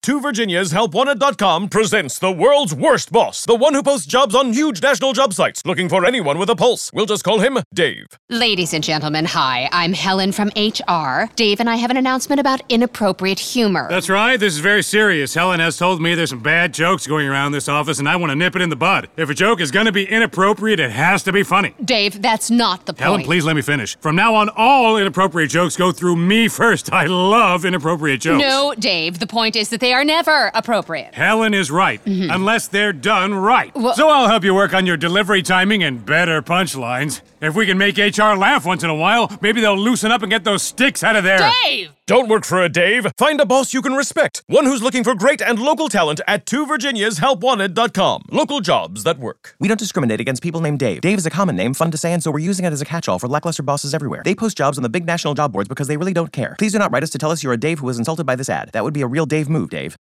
Two Virginia's HelpWanted.com presents the world's worst boss, the one who posts jobs on huge national job sites, looking for anyone with a pulse. We'll just call him Dave. Ladies and gentlemen, hi. I'm Helen from HR. Dave and I have an announcement about inappropriate humor. That's right. This is very serious. Helen has told me there's some bad jokes going around this office, and I want to nip it in the bud. If a joke is going to be inappropriate, it has to be funny. Dave, that's not the point. Helen, please let me finish. From now on, all inappropriate jokes go through me first. I love inappropriate jokes. No, Dave. The point is that they are never appropriate. Helen is right, unless they're done right. Well, so I'll help you work on your delivery timing and better punchlines. If we can make HR laugh once in a while, maybe they'll loosen up and get those sticks out of there. Dave! Don't work for a Dave. Find a boss you can respect. One who's looking for great and local talent at Two Virginia's HelpWanted.com. Local jobs that work. We don't discriminate against people named Dave. Dave is a common name, fun to say, and so we're using it as a catch-all for lackluster bosses everywhere. They post jobs on the big national job boards because they really don't care. Please do not write us to tell us you're a Dave who was insulted by this ad. That would be a real Dave move, Dave.